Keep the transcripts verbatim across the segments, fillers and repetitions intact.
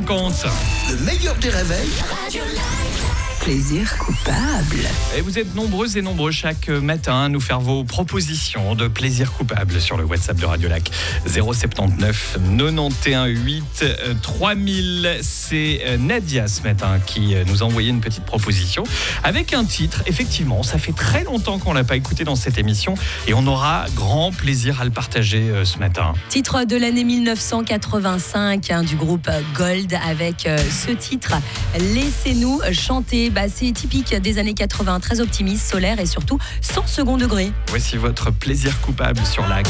cinquante. Le meilleur des réveils. Plaisir coupable. Et vous êtes nombreux et nombreux chaque matin à nous faire vos propositions de plaisir coupable sur le WhatsApp de Radio Lac. zéro soixante-dix-neuf quatre-vingt-onze huit trois mille. C'est Nadia ce matin qui nous a envoyé une petite proposition avec un titre. Effectivement, ça fait très longtemps qu'on ne l'a pas écouté dans cette émission et on aura grand plaisir à le partager ce matin. Titre de l'année dix-neuf cent quatre-vingt-cinq hein, du groupe Gold avec euh, ce titre Laissez-nous chanter. Bah, c'est typique des années quatre-vingts, très optimiste, solaire et surtout sans second degré. Voici votre plaisir coupable sur Lac.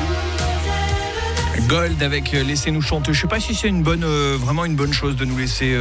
Gold avec Laissez-nous chanter. Je sais pas si c'est une bonne, euh, vraiment une bonne chose de nous laisser